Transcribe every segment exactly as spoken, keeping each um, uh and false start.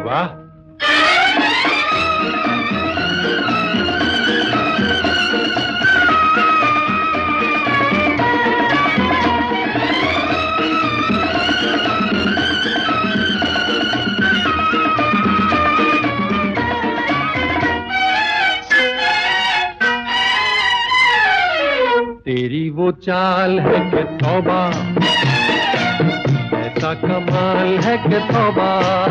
वाह। तेरी वो चाल है कि तौबा, ऐसा कमाल है कि तौबा,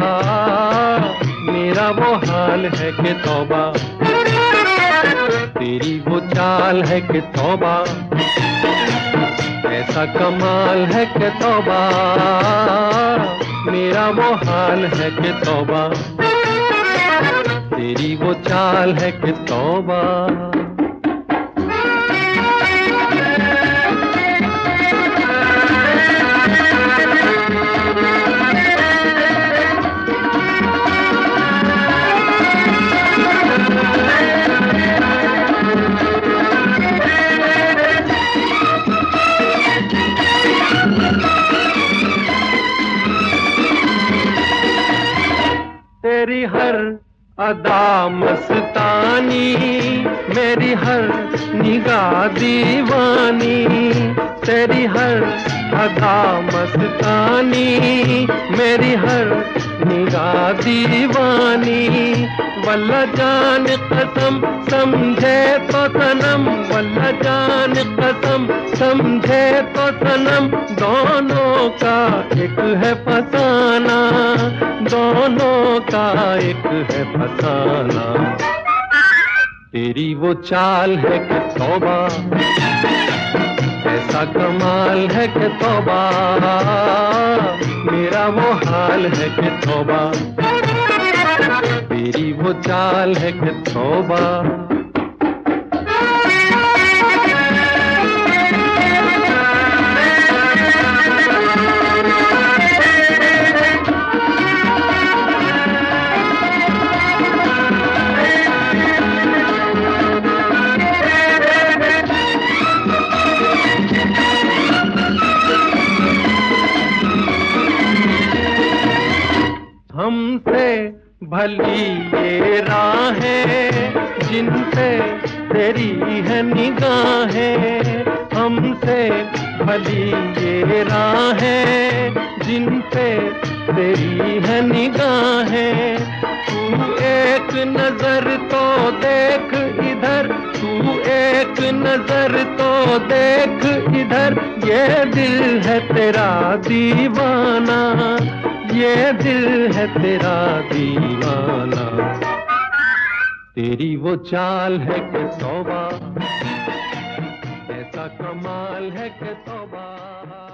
मेरा वो हाल है कि तौबा। तेरी वो चाल है कि तौबा, ऐसा कमाल है कि तौबा, मेरा वो हाल है कि तौबा। तेरी वो चाल है कि तौबा। तेरी हर अदा मस्तानी, मेरी हर निगाह दीवानी। तेरी हर अदा मस्तानी, मेरी हर निगाह दीवानी। वल्ला जान कसम समझे तो सनम, वल्ला जान कसम समझे तो सनम। दोनों का एक है फसाना, दोनों का एक है फसाना। तेरी वो चाल है कि तौबा, ऐसा कमाल है कि तौबा, मेरा वो हाल है कि तौबा। तेरी वो चाल है कि तौबा। हमसे भली ये राहें जिन पे तेरी है निगाहें, हमसे भली ये राहें जिन पे तेरी है निगाहें। तू एक नजर तो देख इधर, तू एक नजर तो देख इधर। ये दिल है तेरा दीवाना, ये दिल है तेरा दीवाना। तेरी वो चाल है कि तौबा, ऐसा कमाल है कि तौबा।